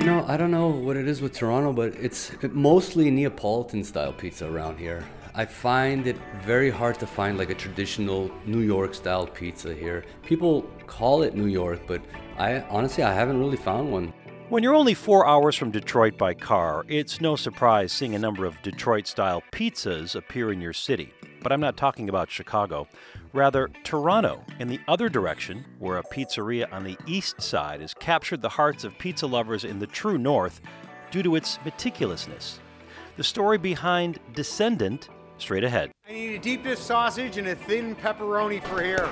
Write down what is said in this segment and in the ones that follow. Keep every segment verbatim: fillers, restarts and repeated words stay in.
know, I don't know what it is with Toronto, but it's mostly Neapolitan style pizza around here. I find it very hard to find like a traditional New York style pizza here. People call it New York, but I honestly I haven't really found one. When you're only four hours from Detroit by car, it's no surprise seeing a number of Detroit-style pizzas appear in your city. But I'm not talking about Chicago. Rather, Toronto, in the other direction, where a pizzeria on the east side has captured the hearts of pizza lovers in the true north due to its meticulousness. The story behind Descendant, straight ahead. I need a deep dish sausage and a thin pepperoni for here.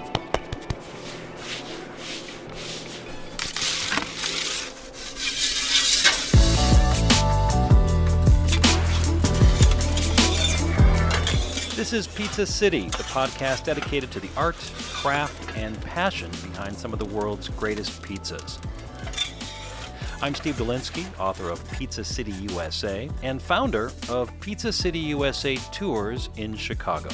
This is Pizza City, the podcast dedicated to the art, craft, and passion behind some of the world's greatest pizzas. I'm Steve Dolinsky, author of Pizza City U S A and founder of Pizza City U S A Tours in Chicago.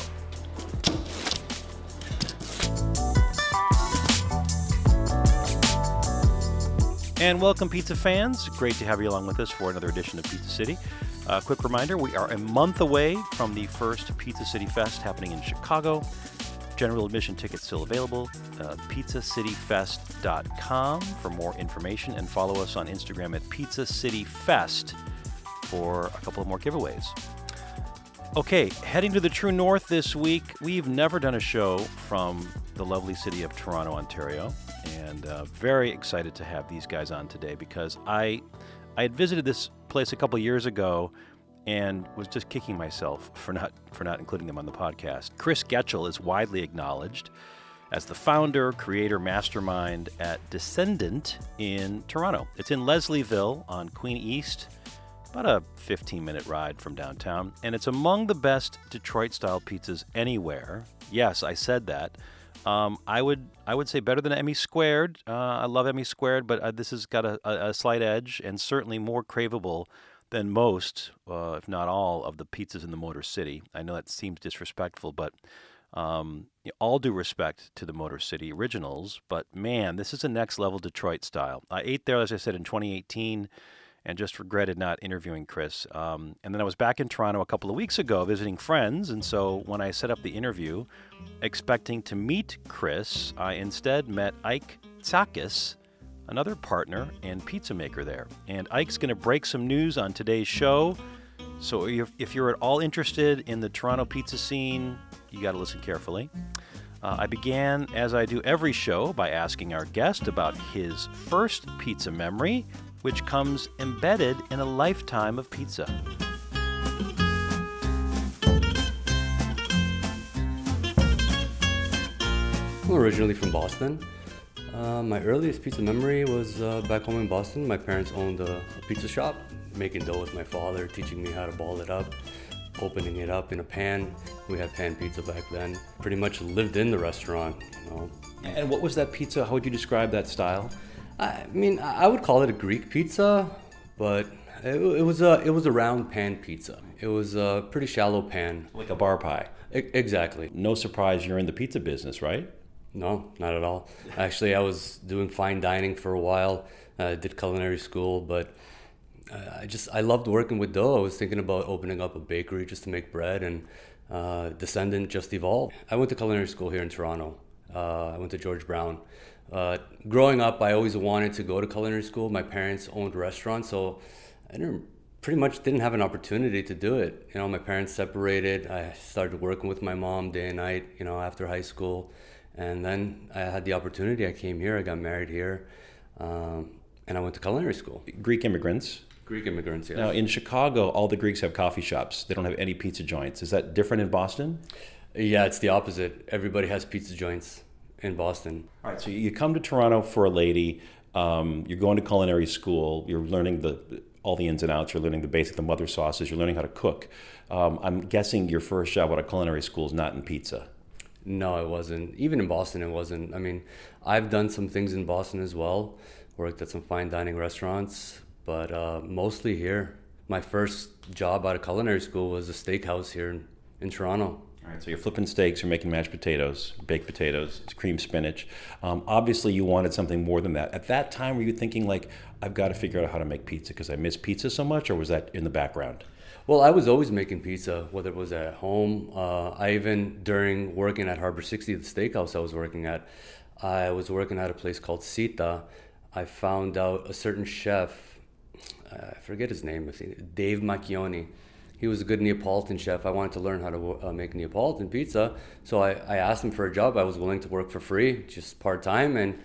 And welcome, pizza fans. Great to have you along with us for another edition of Pizza City. A uh, quick reminder, we are a month away from the first Pizza City Fest happening in Chicago. General admission tickets still available. Uh, pizza city fest dot com for more information, and follow us on Instagram at Pizza City Fest for a couple of more giveaways. Okay, heading to the true north this week. We've never done a show from the lovely city of Toronto, Ontario, and uh, very excited to have these guys on today because I I had visited this place a couple years ago and was just kicking myself for not for not including them on the podcast. Chris Getchell is widely acknowledged as the founder, creator, mastermind at Descendant in Toronto. It's in Leslieville on Queen East, about a fifteen-minute ride from downtown, and it's among the best Detroit-style pizzas anywhere. Yes, I said that. Um, I would I would say better than Emmy Squared. Uh, I love Emmy Squared, but uh, this has got a, a, a slight edge and certainly more craveable than most, uh, if not all, of the pizzas in the Motor City. I know that seems disrespectful, but um, all due respect to the Motor City originals. But man, this is a next level Detroit style. I ate there, as I said, in twenty eighteen. And just regretted not interviewing Chris. Um, and then I was back in Toronto a couple of weeks ago visiting friends, and so when I set up the interview, expecting to meet Chris, I instead met Ike Tsakis, another partner and pizza maker there. And Ike's going to break some news on today's show, so if, if you're at all interested in the Toronto pizza scene, you got to listen carefully. Uh, I began, as I do every show, by asking our guest about his first pizza memory, which comes embedded in a lifetime of pizza. I'm originally from Boston. Uh, my earliest pizza memory was uh, back home in Boston. My parents owned a, a pizza shop, making dough with my father, teaching me how to ball it up, opening it up in a pan. We had pan pizza back then. Pretty much lived in the restaurant, you know. And what was that pizza? How would you describe that style? I mean, I would call it a Greek pizza, but it, it was a it was a round pan pizza. It was a pretty shallow pan. Like a bar pie. E- exactly. No surprise you're in the pizza business, right? No, not at all. Actually, I was doing fine dining for a while. I uh, did culinary school, but uh, I just I loved working with dough. I was thinking about opening up a bakery just to make bread, and uh, Descendant just evolved. I went to culinary school here in Toronto. Uh, I went to George Brown. Uh, growing up, I always wanted to go to culinary school. My parents owned restaurants, so I didn't, pretty much didn't have an opportunity to do it. You know, my parents separated. I started working with my mom day and night, you know, after high school. And then I had the opportunity. I came here. I got married here. Um, and I went to culinary school. Greek immigrants. Greek immigrants, yes. Now, in Chicago, all the Greeks have coffee shops. They don't have any pizza joints. Is that different in Boston? Yeah, it's the opposite. Everybody has pizza joints in Boston. All right, so you come to Toronto for a lady. Um, you're going to culinary school. You're learning the all the ins and outs. You're learning the basic, the mother sauces. You're learning how to cook. Um, I'm guessing your first job at a culinary school is not in pizza. No, it wasn't. Even in Boston, it wasn't. I mean, I've done some things in Boston as well. Worked at some fine dining restaurants, but uh, mostly here. My first job out of culinary school was a steakhouse here in, in Toronto. All right, so you're flipping steaks, you're making mashed potatoes, baked potatoes, cream spinach. Um, obviously, you wanted something more than that. At that time, were you thinking like, I've got to figure out how to make pizza because I miss pizza so much, or was that in the background? Well, I was always making pizza, whether it was at home. Uh, I even, during working at Harbor sixty, the steakhouse I was working at, I was working at a place called Sita. I found out a certain chef, I forget his name, Dave Macchioni. He was a good Neapolitan chef. I wanted to learn how to uh, make Neapolitan pizza. So I, I asked him for a job. I was willing to work for free, just part-time, and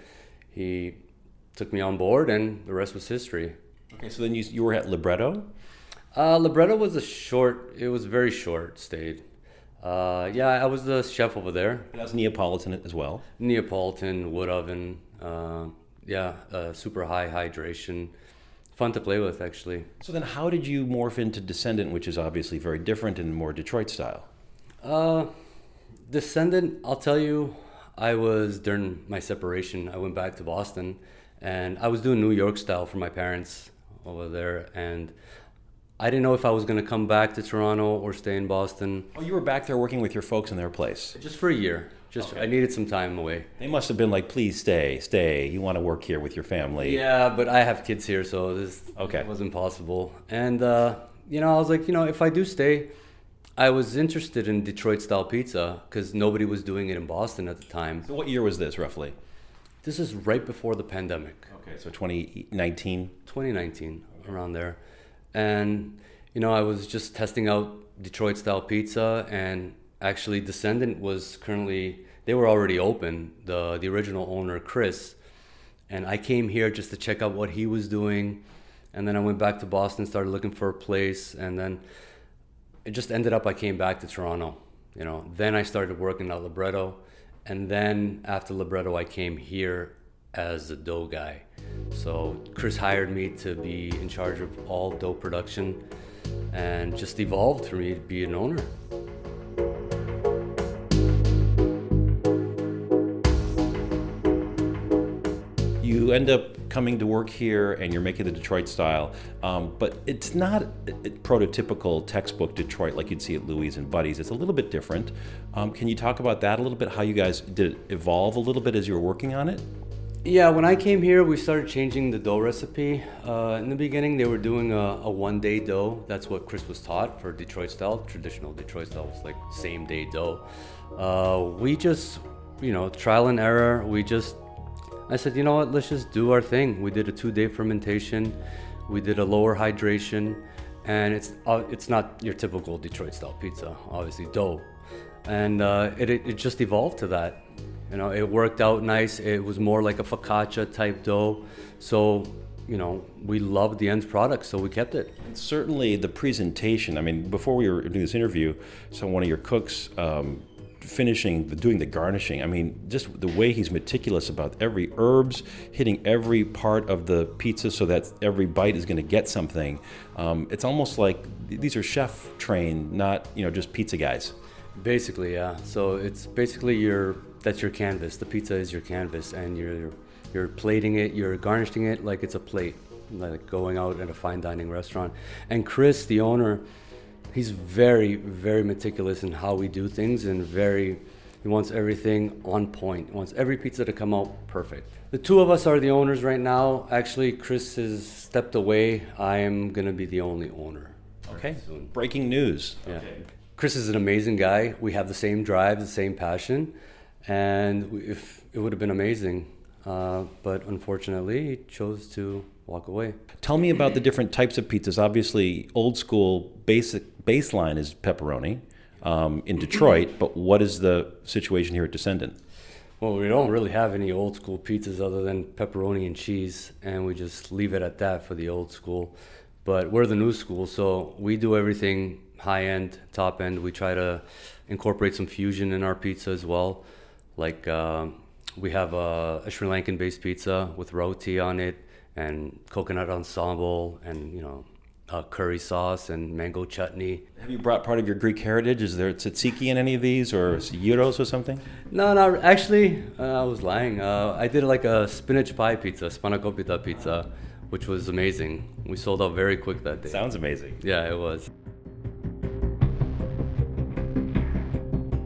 he took me on board, and the rest was history. Okay, so then you, you were at Libretto? Uh, Libretto was a short, it was very short stayed. Uh, yeah, I was the chef over there. That was Neapolitan as well? Neapolitan, wood oven, uh, yeah, uh, super high hydration. Fun to play with, actually. So then how did you morph into Descendant, which is obviously very different and more Detroit style? Uh, Descendant, I'll tell you, I was, during my separation, I went back to Boston, and I was doing New York style for my parents over there, and I didn't know if I was going to come back to Toronto or stay in Boston. Oh, you were back there working with your folks in their place? Just for a year. Just okay. I needed some time away. They must have been like, please stay, stay. You want to work here with your family. Yeah, but I have kids here, so this okay. wasn't possible. And, uh, you know, I was like, you know, if I do stay, I was interested in Detroit-style pizza because nobody was doing it in Boston at the time. So what year was this, roughly? This is right before the pandemic. Okay, so twenty nineteen? twenty nineteen, okay. Around there. And, you know, I was just testing out Detroit-style pizza, and actually Descendant was currently, they were already open, the the original owner, Chris. And I came here just to check out what he was doing. And then I went back to Boston, started looking for a place. And then it just ended up I came back to Toronto. You know, then I started working at Libretto. And then after Libretto, I came here as a dough guy. So Chris hired me to be in charge of all dough production, and just evolved for me to be an owner. You end up coming to work here and you're making the Detroit style, um, but it's not a, a prototypical textbook Detroit like you'd see at Louis and Buddy's. It's a little bit different. Um, can you talk about that a little bit, how you guys did it evolve a little bit as you were working on it? Yeah, when I came here, we started changing the dough recipe. Uh, in the beginning, they were doing a, a one-day dough. That's what Chris was taught for Detroit style. Traditional Detroit style was like same-day dough. Uh, we just, you know, trial and error. We just, I said, you know what, let's just do our thing. We did a two-day fermentation. We did a lower hydration. And it's uh, it's not your typical Detroit style pizza, obviously dough. And uh, it, it, it just evolved to that. You know, it worked out nice. It was more like a focaccia type dough. So, you know, we loved the end product, so we kept it. And certainly the presentation. I mean, before we were doing this interview, so one of your cooks um, finishing, doing the garnishing. I mean, just the way he's meticulous about every herbs, hitting every part of the pizza so that every bite is going to get something. Um, it's almost like these are chef trained, not, you know, just pizza guys. Basically, yeah. So it's basically your that's your canvas. The pizza is your canvas, and you're you're plating it, you're garnishing it like it's a plate, like going out at a fine dining restaurant. And Chris, the owner, he's very, very meticulous in how we do things, and very, he wants everything on point. He wants every pizza to come out perfect. The two of us are the owners right now. Actually, Chris has stepped away. I am gonna be the only owner. Okay. Breaking news. Yeah. Okay. Chris is an amazing guy. We have the same drive, the same passion, and if it would have been amazing, uh, but unfortunately, he chose to walk away. Tell me about the different types of pizzas. Obviously, old school basic baseline is pepperoni um, in Detroit, but what is the situation here at Descendant? Well, we don't really have any old school pizzas other than pepperoni and cheese, and we just leave it at that for the old school. But we're the new school, so we do everything high end, top end. We try to incorporate some fusion in our pizza as well. Like uh, we have a, a Sri Lankan based pizza with roti on it, and coconut ensemble, and you know, uh, curry sauce and mango chutney. Have you brought part of your Greek heritage? Is there tzatziki in any of these, or gyros or something? No, no. Actually, uh, I was lying. Uh, I did like a spinach pie pizza, spanakopita pizza, which was amazing. We sold out very quick that day. Sounds amazing. Yeah, it was.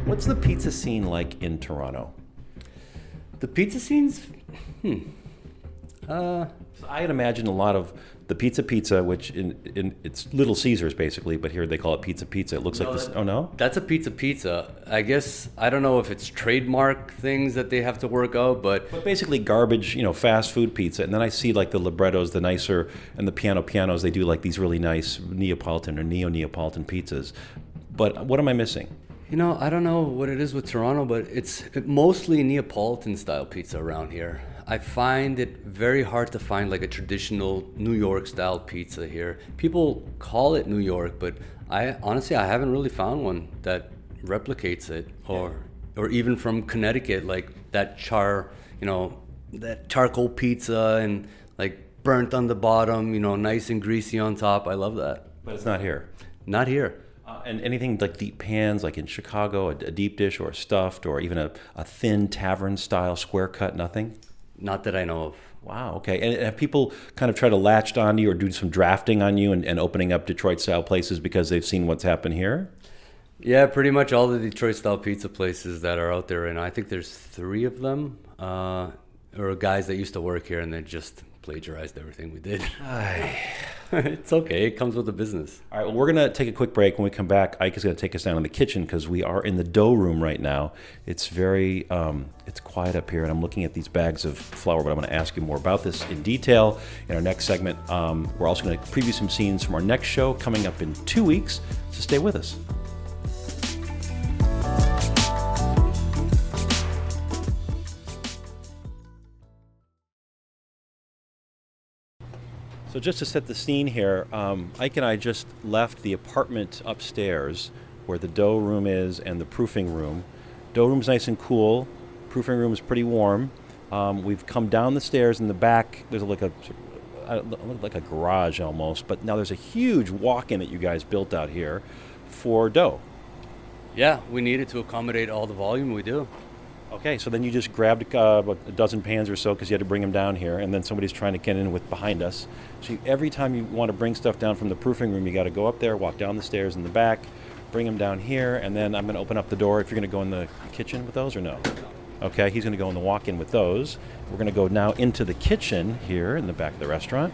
What's the pizza scene like in Toronto? The pizza scenes, hmm. Uh, I'd imagine a lot of the Pizza Pizza, which in, in it's Little Caesars basically, but here they call it Pizza Pizza. It looks like this. Oh no, that's a pizza pizza. I guess I don't know if it's trademark things that they have to work out, but but basically garbage, you know, fast food pizza. And then I see like the librettos, the nicer, and the piano pianos. They do like these really nice Neapolitan or neo Neapolitan pizzas. But what am I missing? You know, I don't know what it is with Toronto, but it's mostly Neapolitan style pizza around here. I find it very hard to find like a traditional New York style pizza here. People call it New York, but I honestly I haven't really found one that replicates it, or or even from Connecticut, like that char, you know, that charcoal pizza and like burnt on the bottom, you know, nice and greasy on top. I love that. But it's not here. Not here. Uh, and anything like deep pans, like in Chicago, a, a deep dish or a stuffed, or even a, a thin tavern style square cut, nothing? Not that I know of. Wow, okay. And have people kind of try to latch onto you or do some drafting on you and, and opening up Detroit-style places because they've seen what's happened here? Yeah, pretty much all the Detroit-style pizza places that are out there, and I think there's three of them, uh, or guys that used to work here and then just plagiarized everything we did. It's okay. It comes with the business. All right, well, we're going to take a quick break. When we come back, Ike is going to take us down in the kitchen because we are in the dough room right now. It's very, um, it's quiet up here, and I'm looking at these bags of flour, but I'm going to ask you more about this in detail in our next segment. Um, we're also going to preview some scenes from our next show coming up in two weeks, so stay with us. So just to set the scene here, um, Ike and I just left the apartment upstairs where the dough room is and the proofing room. Dough room's nice and cool. Proofing room is pretty warm. Um, we've come down the stairs in the back. There's like a uh, like a garage almost, but now there's a huge walk-in that you guys built out here for dough. Yeah, we needed to accommodate all the volume we do. Okay, so then you just grabbed uh, about a dozen pans or so because you had to bring them down here, and then somebody's trying to get in with behind us. So you, every time you want to bring stuff down from the proofing room, you got to go up there, walk down the stairs in the back, bring them down here, and then I'm going to open up the door. If you're going to go in the kitchen with those or no? Okay, he's going to go in the walk-in with those. We're going to go now into the kitchen here in the back of the restaurant.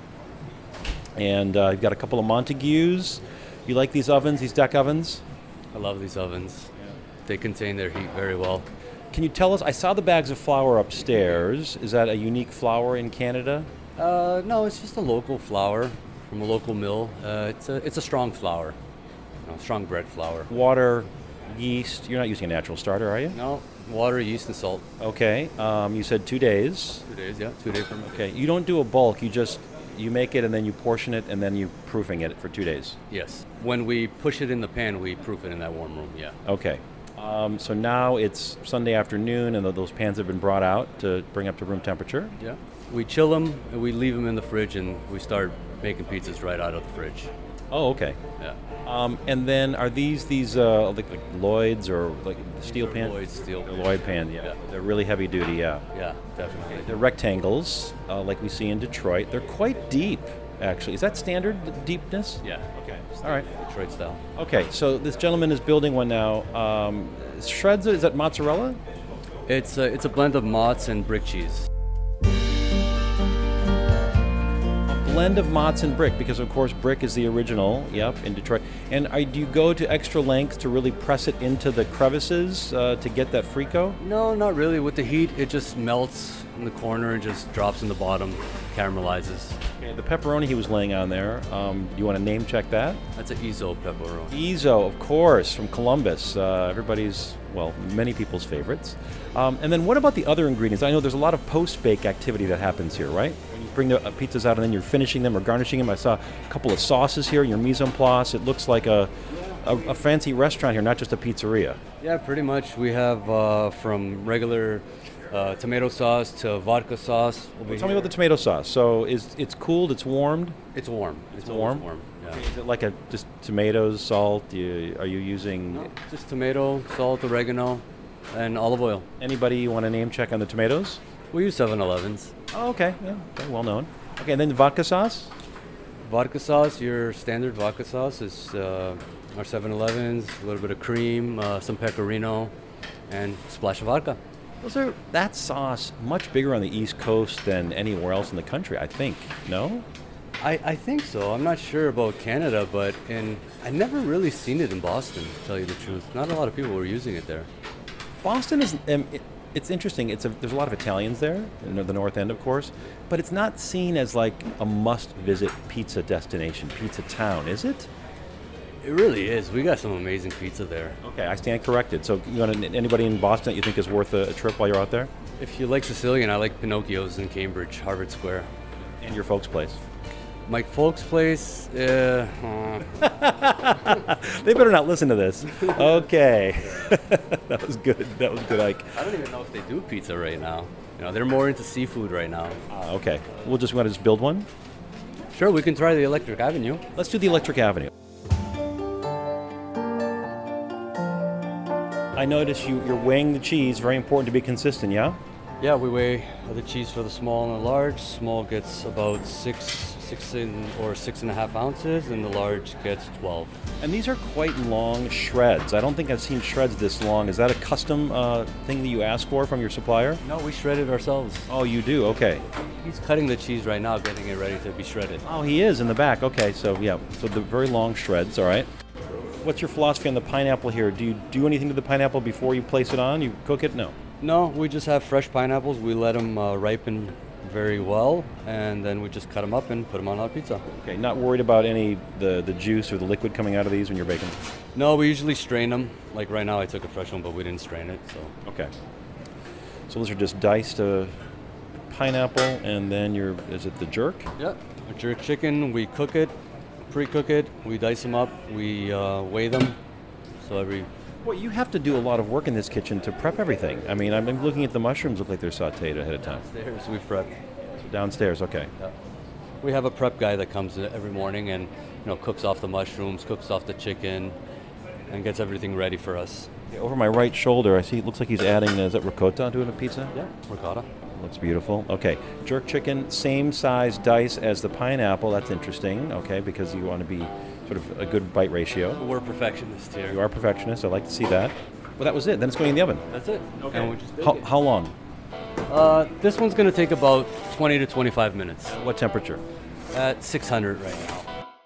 And uh, you've got a couple of Montagues. You like these ovens, these deck ovens? I love these ovens. Yeah. They contain their heat very well. Can you tell us, I saw the bags of flour upstairs. Is that a unique flour in Canada? Uh, no, it's just a local flour from a local mill. Uh, it's a it's a strong flour, you know, strong bread flour. Water, yeast. You're not using a natural starter, are you? No, water, yeast, and salt. Okay. Um, you said two days. Two days, yeah, two days from. Okay. You don't do a bulk. You just you make it and then you portion it and then you proofing it for two days. Yes. When we push it in the pan, we proof it in that warm room. Yeah. Okay. Um, so now it's Sunday afternoon, and those pans have been brought out to bring up to room temperature. Yeah. We chill them, and we leave them in the fridge, and we start making pizzas right out of the fridge. Oh, okay. Yeah. Um, and then are these these uh, like, like Lloyd's or like steel pan? Lloyd steel. They're Lloyd pan, yeah. yeah. They're really heavy duty, yeah. Yeah, definitely. They're rectangles, uh, like we see in Detroit. They're quite deep, actually. Is that standard deepness? Yeah. Okay. All right. Detroit style. Okay, so this gentleman is building one now. Um, shreds, is that mozzarella? It's a, it's a blend of mozz and brick cheese. Blend of mozz and brick, because of course brick is the original, yep, in Detroit. And are, do you go to extra lengths to really press it into the crevices uh, to get that frico? No, not really. With the heat, it just melts in the corner and just drops in the bottom, caramelizes. Okay, the pepperoni he was laying on there, um, you want to name check that? That's an Ezo pepperoni. Ezo, of course, from Columbus. Uh, everybody's, well, many people's favorites. Um, and then what about the other ingredients? I know there's a lot of post-bake activity that happens here, right? When you bring the uh, pizzas out and then you're finishing them or garnishing them. I saw a couple of sauces here in your mise en place. It looks like a, a, a fancy restaurant here, not just a pizzeria. Yeah, pretty much. We have uh, from regular uh, tomato sauce to vodka sauce. Well, tell me about the tomato sauce. So is it's cooled, it's warmed? It's warm. It's, it's warm? warm. Yeah. Is it like a just tomatoes, salt? You, are you using... No, just tomato, salt, oregano, and olive oil. Anybody you want to name check on the tomatoes? We use seven elevens. Oh, okay. Yeah, okay, well known. Okay, and then the vodka sauce? Vodka sauce, your standard vodka sauce is uh, our seven elevens, a little bit of cream, uh, some pecorino, and a splash of vodka. Those are that sauce much bigger on the East Coast than anywhere else in the country, I think. No? I, I think so. I'm not sure about Canada, but in I never really seen it in Boston, to tell you the truth. Not a lot of people were using it there. Boston is, um, it, it's interesting. It's a, there's a lot of Italians there, in the North End, of course, but it's not seen as like a must-visit pizza destination, pizza town, is it? It really is. We got some amazing pizza there. Okay, I stand corrected. So, you want to, anybody in Boston that you think is worth a, a trip while you're out there? If you like Sicilian, I like Pinocchio's in Cambridge, Harvard Square. And your folks' place. Mike Folk's place, uh, uh. They better not listen to this. Okay. That was good. That was good, Ike. I don't even know if they do pizza right now. You know, they're more into seafood right now. Uh, okay. We'll just want to just build one? Sure, we can try the Electric Avenue. Let's do the Electric Avenue. I notice you, you're weighing the cheese. Very important to be consistent, yeah? Yeah, we weigh the cheese for the small and the large. Small gets about six, six in, or six and a half ounces, and the large gets twelve. And these are quite long shreds. I don't think I've seen shreds this long. Is that a custom uh, thing that you ask for from your supplier? No, we shred it ourselves. Oh, you do? Okay. He's cutting the cheese right now, getting it ready to be shredded. Oh, he is in the back. Okay, so yeah, so the very long shreds. All right. What's your philosophy on the pineapple here? Do you do anything to the pineapple before you place it on? You cook it? No. No, we just have fresh pineapples. We let them uh, ripen very well, and then we just cut them up and put them on our pizza. Okay, not worried about any the the juice or the liquid coming out of these when you're baking? No, we usually strain them. Like right now, I took a fresh one, but we didn't strain it. So. Okay. So those are just diced uh, pineapple, and then your is it the jerk? Yep. A jerk chicken. We cook it, pre-cook it. We dice them up. We uh, weigh them. So every. Well, you have to do a lot of work in this kitchen to prep everything. I mean, I've been looking at the mushrooms. Look like they're sautéed ahead of time. Downstairs we prep. So downstairs, okay. Yeah. We have a prep guy that comes in every morning and you know cooks off the mushrooms, cooks off the chicken, and gets everything ready for us. Yeah, over my right shoulder, I see it looks like he's adding, is that ricotta to a pizza? Yeah, ricotta. Looks beautiful. Okay, jerk chicken, same size dice as the pineapple. That's interesting, okay, because you want to be sort of a good bite ratio. We're perfectionists here. You are perfectionists. I like to see that. Well, that was it. Then it's going in the oven. That's it. Okay. And we just bake How, it. how long? Uh, this one's going to take about twenty to twenty-five minutes. What temperature? At six hundred right now.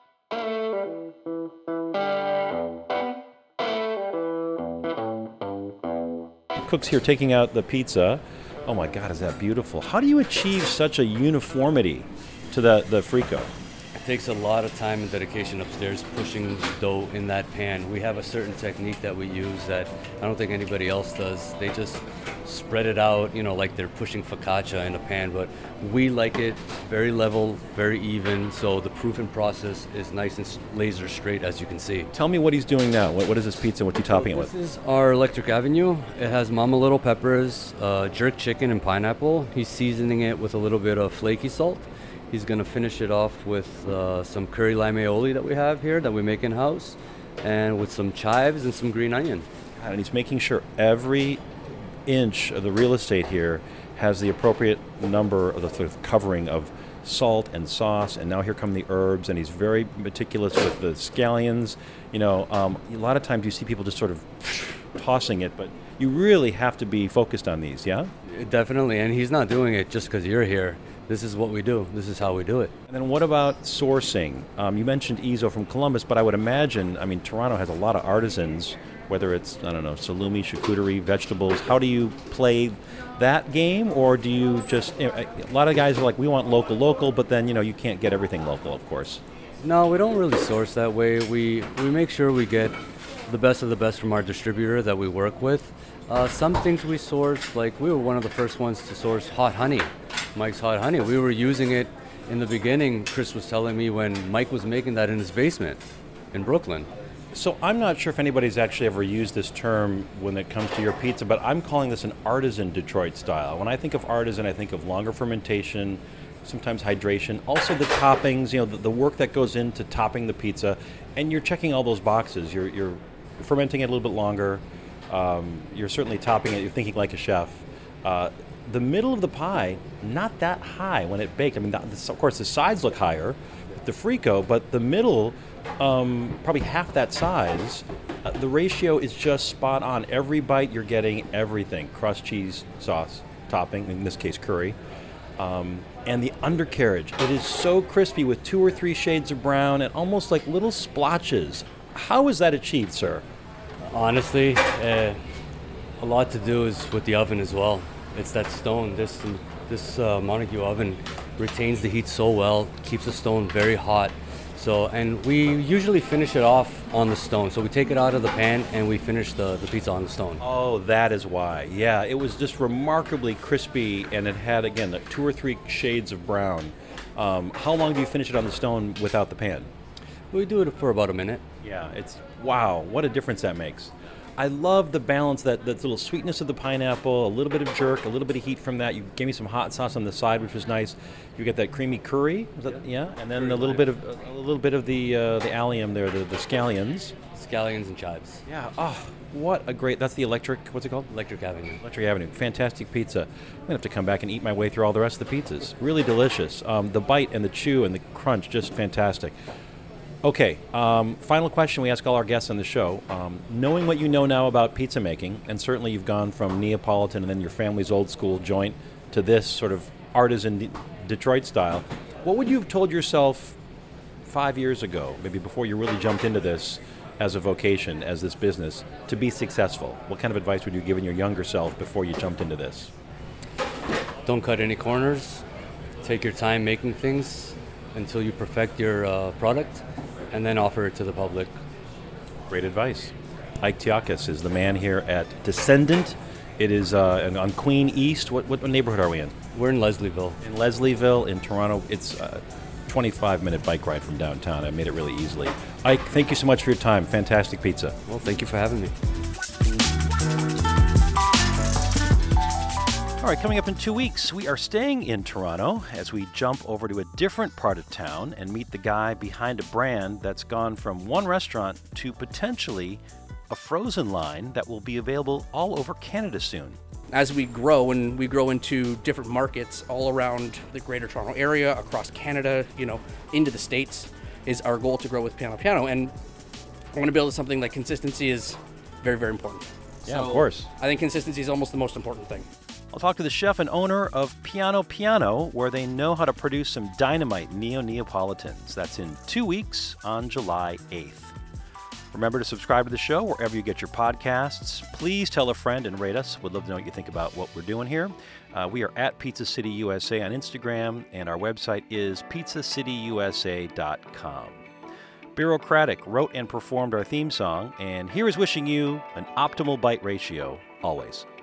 Cook's here taking out the pizza. Oh my God, is that beautiful? How do you achieve such a uniformity to the, the frico? It takes a lot of time and dedication upstairs pushing dough in that pan. We have a certain technique that we use that I don't think anybody else does. They just spread it out, you know, like they're pushing focaccia in a pan, but we like it very level, very even, so the proofing process is nice and laser straight, as you can see. Tell me what he's doing now. What, what is this pizza? What's he topping it with? This is our Electric Avenue. It has Mama Little peppers, uh, jerk chicken, and pineapple. He's seasoning it with a little bit of flaky salt. He's going to finish it off with uh, some curry lime aioli that we have here that we make in-house, and with some chives and some green onion. And he's making sure every inch of the real estate here has the appropriate number of the sort of covering of salt and sauce, and now here come the herbs, and he's very meticulous with the scallions. You know, um, a lot of times you see people just sort of tossing it, but you really have to be focused on these, yeah? Definitely, and he's not doing it just because you're here. This is what we do. This is how we do it. And then what about sourcing? Um, you mentioned Izo from Columbus, but I would imagine, I mean, Toronto has a lot of artisans, whether it's, I don't know, salumi, charcuterie, vegetables. How do you play that game, or do you just, you know, a lot of guys are like, we want local, local, but then, you know, you can't get everything local, of course. No, we don't really source that way. We, we make sure we get the best of the best from our distributor that we work with. Uh, some things we source, like we were one of the first ones to source hot honey, Mike's Hot Honey. We were using it in the beginning. Chris was telling me when Mike was making that in his basement in Brooklyn. So I'm not sure if anybody's actually ever used this term when it comes to your pizza, but I'm calling this an artisan Detroit style. When I think of artisan, I think of longer fermentation, sometimes hydration, also the toppings, you know, the, the work that goes into topping the pizza, and you're checking all those boxes. You're, you're fermenting it a little bit longer. Um, you're certainly topping it. You're thinking like a chef. Uh, the middle of the pie, not that high when it baked. I mean, the, the, of course, the sides look higher. the Frico, but the middle, um, probably half that size. Uh, the ratio is just spot on. Every bite you're getting everything. Crust, cheese, sauce, topping, in this case curry. Um, and the undercarriage, it is so crispy with two or three shades of brown and almost like little splotches. How is that achieved, sir? Honestly, uh, a lot to do is with the oven as well. It's that stone. This this uh, Montague oven retains the heat so well, keeps the stone very hot. So, and we usually finish it off on the stone. So we take it out of the pan and we finish the, the pizza on the stone. Oh, that is why. Yeah, it was just remarkably crispy, and it had, again, like two or three shades of brown. Um, how long do you finish it on the stone without the pan? We do it for about a minute. Yeah, it's, wow, what a difference that makes. I love the balance, that, that little sweetness of the pineapple, a little bit of jerk, a little bit of heat from that. You gave me some hot sauce on the side, which was nice. You get that creamy curry, was that, yeah, and then a little bit of a little bit of the uh, the allium there, the, the scallions. Scallions and chives. Yeah. Oh, what a great. That's the electric. What's it called? Electric Avenue. Electric Avenue. Fantastic pizza. I'm gonna have to come back and eat my way through all the rest of the pizzas. Really delicious. Um, the bite and the chew and the crunch, just fantastic. Okay, um, final question we ask all our guests on the show. Um, knowing what you know now about pizza making, and certainly you've gone from Neapolitan and then your family's old school joint to this sort of artisan De- Detroit style, what would you have told yourself five years ago, maybe before you really jumped into this as a vocation, as this business, to be successful? What kind of advice would you have given your younger self before you jumped into this? Don't cut any corners. Take your time making things until you perfect your uh, product, and then offer it to the public. Great advice. Ike Tiakis is the man here at Descendant. It is uh, on Queen East. What, what neighborhood are we in? We're in Leslieville. In Leslieville, in Toronto. It's a twenty-five minute bike ride from downtown. I made it really easily. Ike, thank you so much for your time. Fantastic pizza. Well, thank you for having me. All right, coming up in two weeks, we are staying in Toronto as we jump over to a different part of town and meet the guy behind a brand that's gone from one restaurant to potentially a frozen line that will be available all over Canada soon. As we grow and we grow into different markets all around the Greater Toronto area, across Canada, you know, into the States, is our goal to grow with Piano Piano. And I want to build something that consistency is very, very important. Yeah, so of course. I think consistency is almost the most important thing. I'll talk to the chef and owner of Piano Piano, where they know how to produce some dynamite Neo-Neapolitans. That's in two weeks on July eighth. Remember to subscribe to the show wherever you get your podcasts. Please tell a friend and rate us. We'd love to know what you think about what we're doing here. Uh, we are at Pizza City U S A on Instagram, and our website is pizza city u s a dot com. Bureaucratic wrote and performed our theme song, and here is wishing you an optimal bite ratio always.